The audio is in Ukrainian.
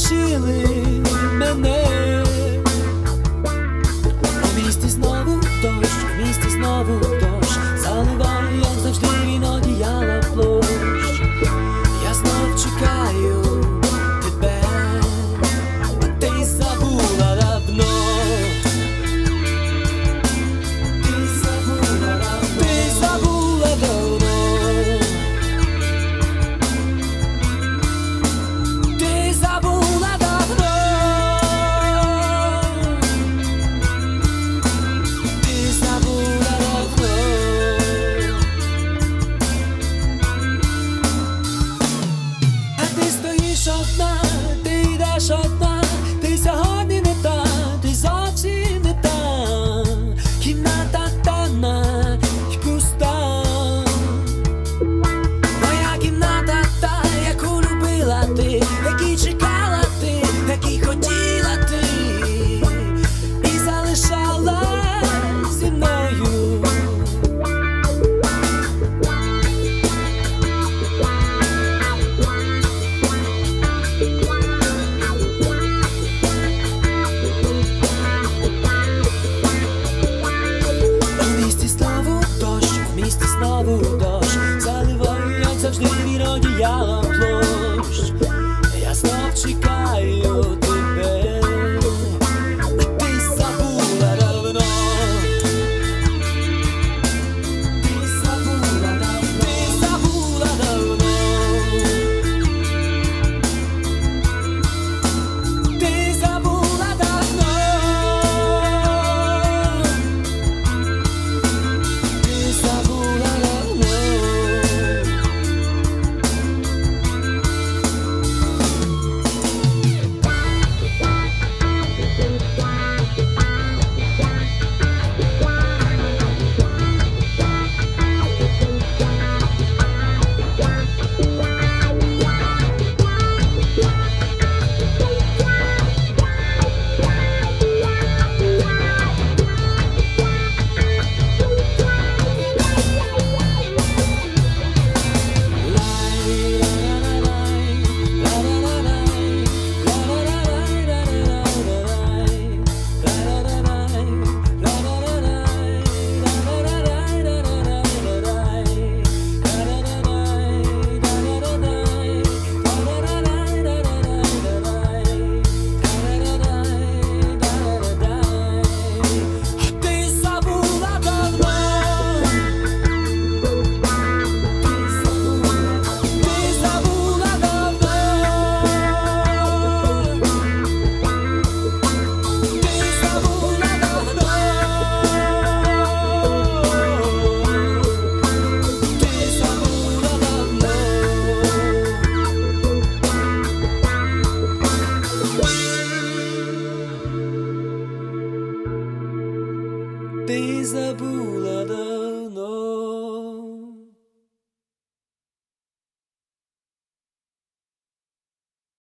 навчили мене. У місті знову дощ, у місті знову дощ, заливає, як завжди, він одіяла площ. Я знов чекаю тебе, а ти забула давно. Одна, ти йдеш одна, ти сьогодні не та, ти зовсім не та. Кімната темна й пуста, моя кімната та, яку любила ти, якій чекала ти, якій хотіла ти, і залишалась зі мною. Знову дощ, заливає, як завжди, він одіяла площ. Я знов чекаю тебе, а ти забула давно. Ти забула давно, ти забула давно. Ти забула давно. Ти забула. Ти забула